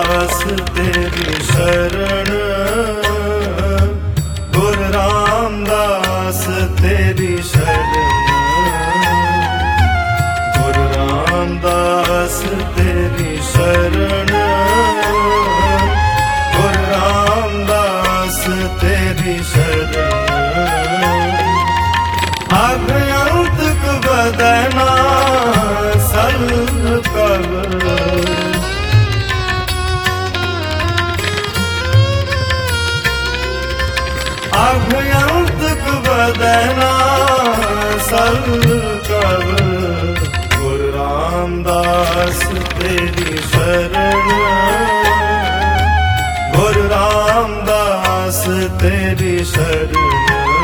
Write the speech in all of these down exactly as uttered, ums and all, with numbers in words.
रामदास तेरी शरण, गुरु रामदास तेरी शरण, गुरु रामदास तेरी शरण, गुरु रामदास तेरी शरण। अभयंतक बदना सल कर, अभयंतक बदना सल कर, गुरु रामदास तेरी शरण, गुरु रामदास तेरी शरण,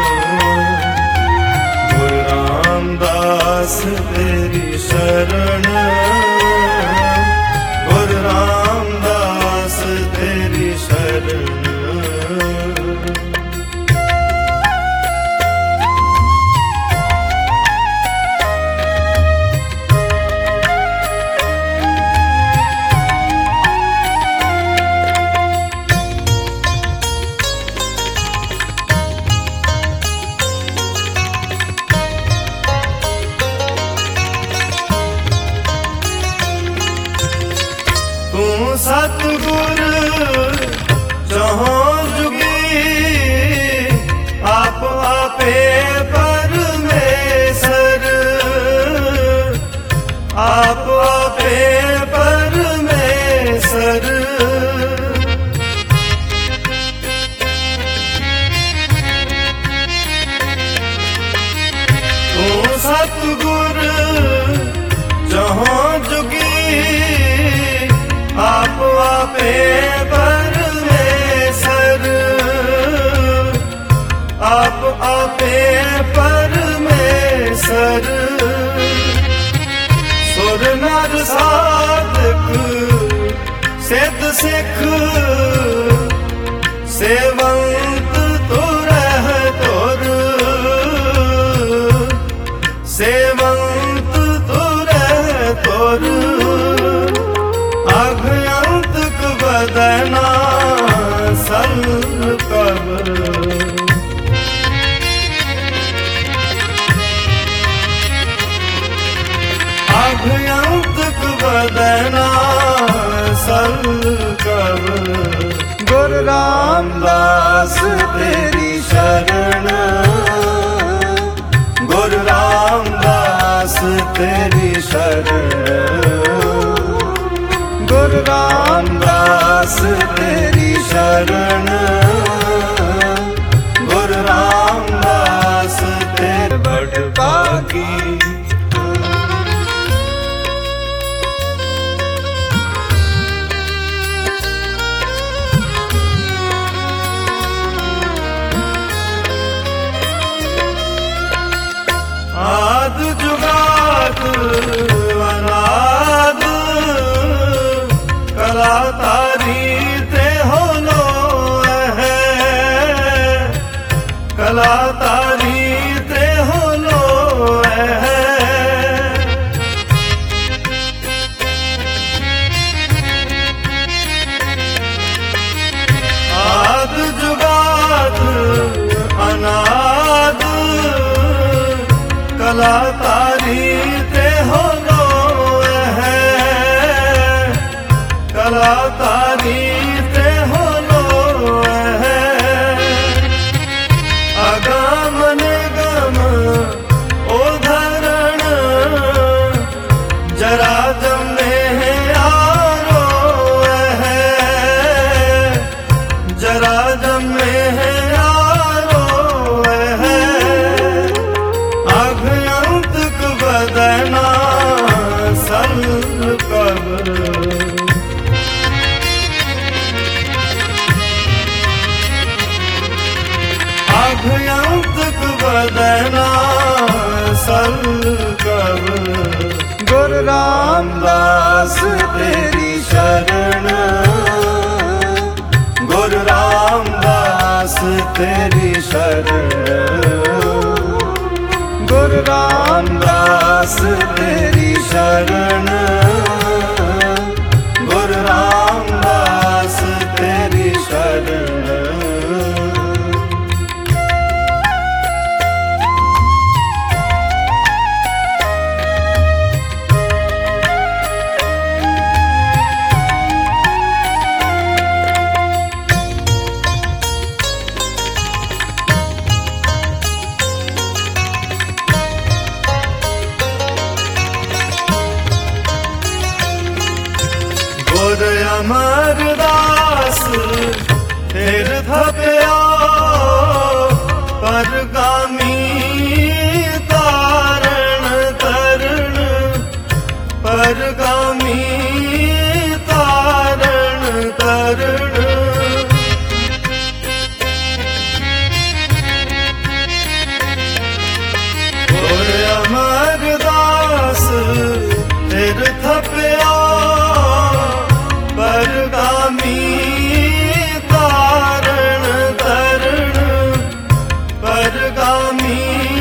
गुरु रामदास तेरी शरण, गुरु रामदास तेरी शरण। सतगुर जहाँ जुगी आप आपे परमेश्वर, आप आपे परमेश्वर। तू सतगुर जहाँ जुगी आप आपे परमेश्वर, आप आपे परमेश्वर। सुर नर साधक सिद्ध सिख सेवंत तू रह तुर, सेवंत तू रह तुर। अभयंतक बदना सल कर, अभयंतक बदना सल कर, गुरु रामदास तेरी शरण, गुरु रामदास तेरी शरण, गुरु रामदास तेरी शरण, गुरु रामदास तेरे बड़ भागी। आद जुगाद अनाद कला तारी ते होलो है, कला तारी ते होलो है। आद जुगाद अनाद कला तारी ते होलो है, कला तारी ते होलो है। अगम निगम उधरण जरा जमे आरो है, जरा जमे आरो है। अभयंतक बदना सल कर, अभयंतक बदना सल कर, गुरु रामदास तेरी शरण, गुरु रामदास तेरी शरण, गुरु रामदास तेरी शरण, गुरु रामदास परगामी तारण तरण परगामी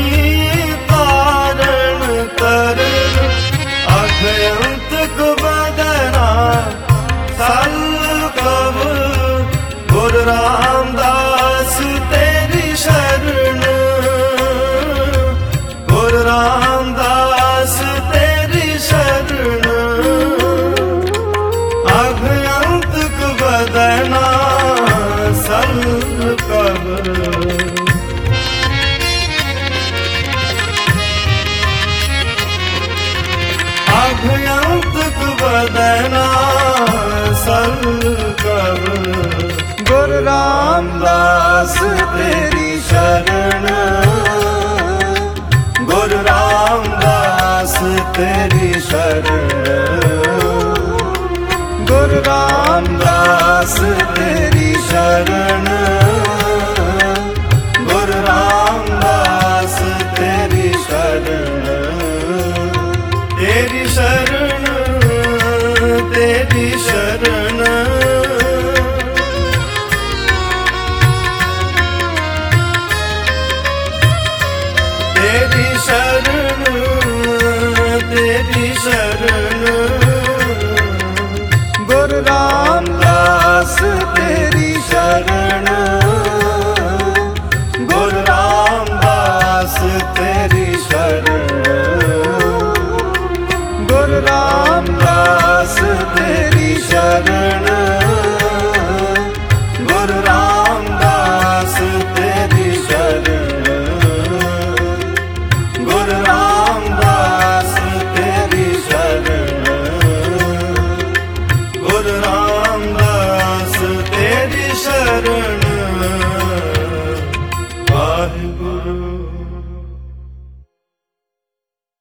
तारण तरण अभयंत कुबदना सल कब गुरु रामदास तेरी शरण गुरु रामदास तेरी शरण अभयंत कुबदना सल कब अभयंत कुबदना सल कब गुरु रामदास तेरी शरण गुरु रामदास तेरी शरण गुरु रामदास तेरी शरण